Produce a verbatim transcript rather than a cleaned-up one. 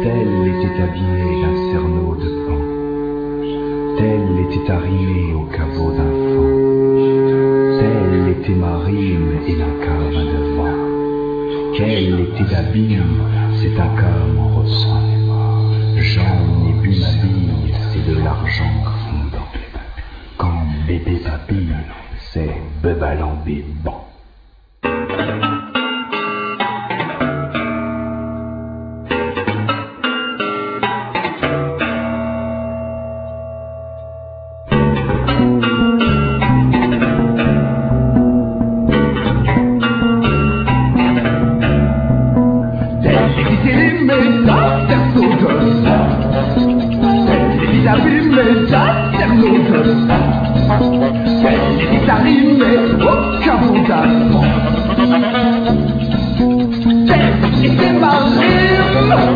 Tel était habillé d'un cerneau de pan, tel était arrimé au caveau d'un fan, telle était ma rime et d'un cave de vent, quel était l'abîme, c'est un cas m'en ressent. J'en ai bu ma bille, c'est de l'argent fondant. Quand bébé papille, c'est bebalambé ban. It's in my lips.